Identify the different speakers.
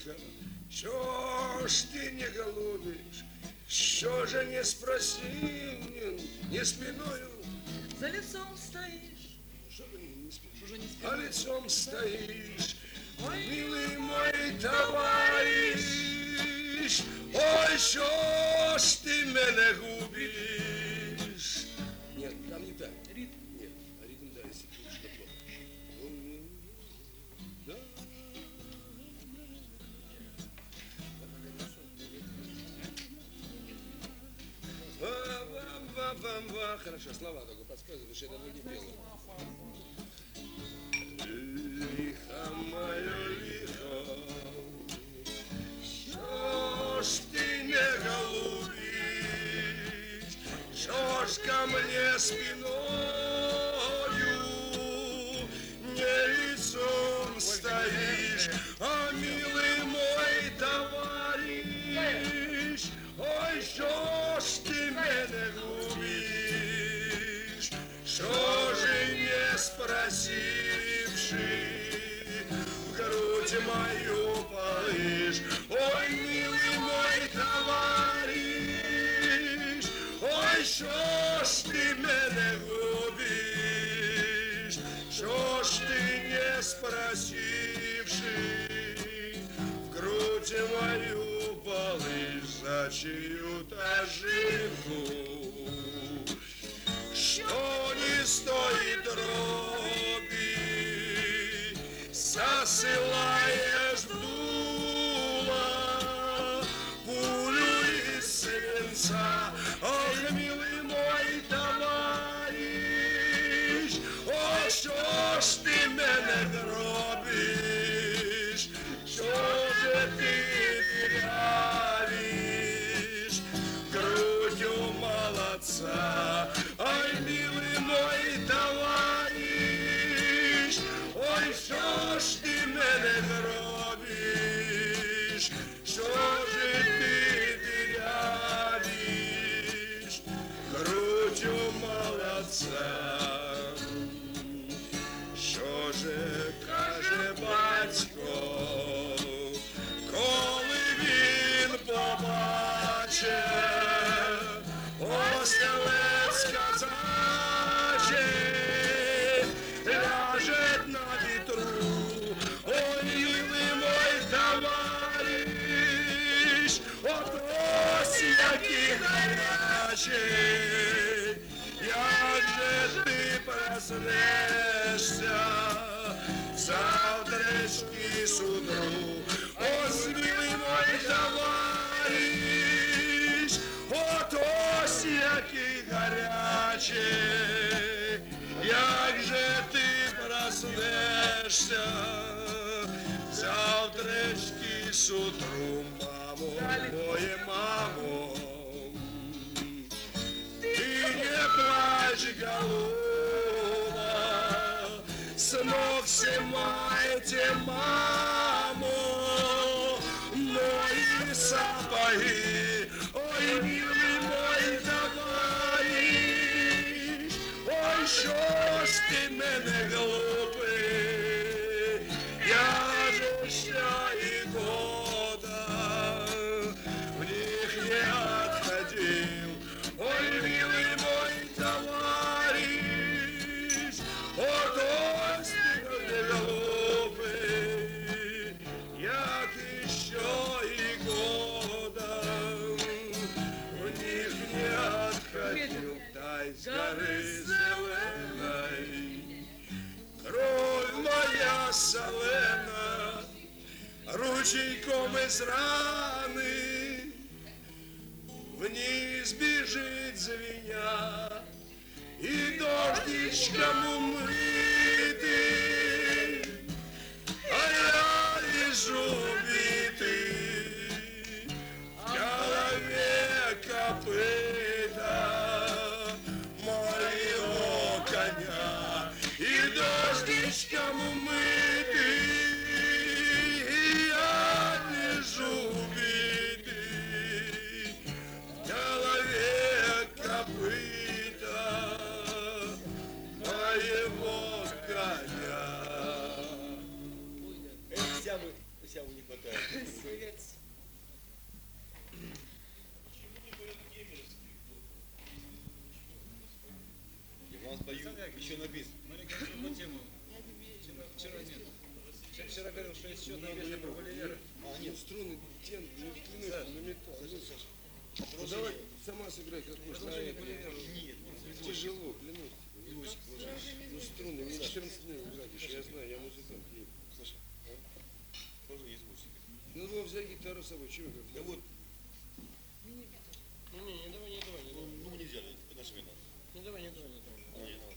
Speaker 1: голубушка, что ж ты не голубишь? Что же не спроси, не спиною?
Speaker 2: За лицом стоишь.
Speaker 1: Что не спишь?
Speaker 2: Уже не спиною.
Speaker 1: А лицом стоишь, ой, милый мой товарищ, ой, что ж ты меня губишь? Нет, там не так.
Speaker 2: Ритм.
Speaker 1: Нет, а ритм, да, если кружка плохо. Да. Ва-ва-ва-ва-ва. Хорошо, слова только подсказываешь, я давно не пела. Лихо мое лихо, что ж ты не голубишь, что ж ко мне спиною, не лицом стоишь, а милый мой товарищ, ой, что ж ты меня губишь, что же не спросивши, в грудь мою полышь, ой, милый мой товарищ, ой, что ж ты меня губишь, что ж ты не спросивши, в грудь мою полышь за чью-то жилку, что не стоит дроби, засылаешь в дуло пулю из свинца. Ох, милый мой товарищ, ой, что ж ты меня гробишь, что же ты дырявишь грудью молодца. Ой, милый мой товарищ, ой, что ж ты меня гробишь, что же ты дырявишь грудью молодца. Що же каже батько, коли він побачить острілець казачий, ляже на вітру. Ой, милий мой товариш, ось який гарячий, як же ти проснешся завтрашній с утру. Ось, милий мой товариш, ось який гарячий, як же ти проснешся завтрашній с утру. Мамо, моє мамо, ты не плачь, голуба, снов снимайте, мамо, мои сапоги. Ой, милый мой товарищ, ой, що ж ти мене глупий, я же ще і года в них не отходил. Ой, милый мой товарищ, вот ось ты не голубый, як еще и года в них не отходил. Дай с горы зеленой кровь моя солена, ручейком из раны вниз бежит звеня, и дождичком умытый, а я лежу убитый, в голове копыта моего коня, и дождичком умытый, я лежу убитый, в голове копыта моего коня.
Speaker 3: Сяву не хватает.
Speaker 2: Севец.
Speaker 3: Я вам спою еще на бис.
Speaker 4: Маленькую другую тему. Вчера нет. Вчера говорил, что есть счет на бирже Валера.
Speaker 3: А,
Speaker 1: Ну,
Speaker 3: нет.
Speaker 1: струны тянут, ну, клянусь, на металл. Ну, давай сама сыграй, как хочешь.
Speaker 4: Продолжение
Speaker 1: На
Speaker 4: Валера.
Speaker 3: Нет,
Speaker 1: тяжело, клянусь. Ну, струны, мне 14 дней играть еще, я знаю, я музыкант.
Speaker 3: Слушай, тоже извозчик.
Speaker 1: Ну, надо было взять гитару с собой, чего как?
Speaker 3: Да вот,
Speaker 4: Не, давай.
Speaker 3: ну нельзя, это наша вина.
Speaker 4: Не давай.
Speaker 3: А,